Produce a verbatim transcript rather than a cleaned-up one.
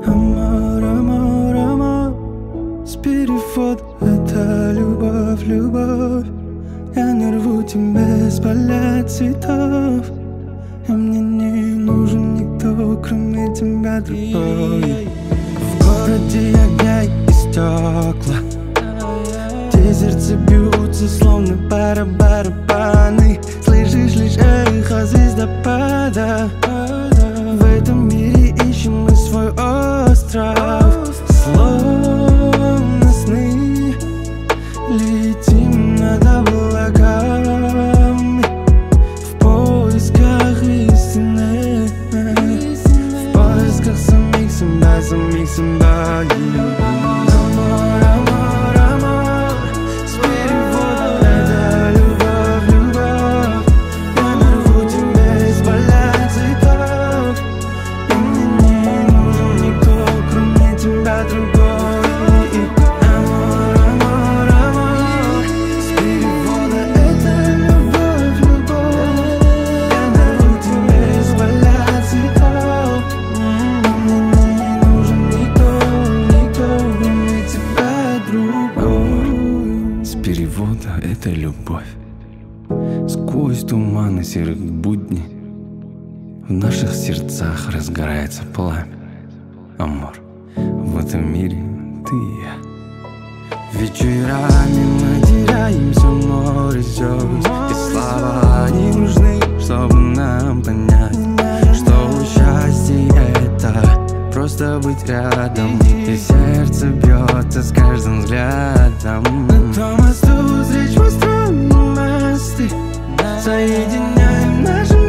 Амор, амор, амор. С перевода это любовь, любовь. Я не рву тебя с поля цветов. И мне не нужен никто, кроме тебя другой. В городе огня и стекла, где сердце бьются, словно пара-барабаны. Слышишь лишь эхо звездопада. В этом мире ищем мы свой остров. Словно сны летим над облаками в поисках истины, в поисках самих себя, самих себя. Амор, амор, амор. С перевода это любовь, любовь. Я не рву тебя из поля цветов. И мне не нужен никто, кроме тебя другой. Амор, амор, амор. С перевода это любовь, любовь. Я не рву тебя из поля цветов. И мне не нужен никто, никто, кроме тебя другой. С перевода это любовь. Сквозь туманы серых будней в наших сердцах разгорается пламя. Амор, в этом мире ты и я. Вечерами мы теряемся в море звезд, и слова не нужны, чтобы нам понять, что счастье это просто быть рядом, и сердце бьется с каждым взглядом. На том мосту встреч мы строим мосты, соединяем наши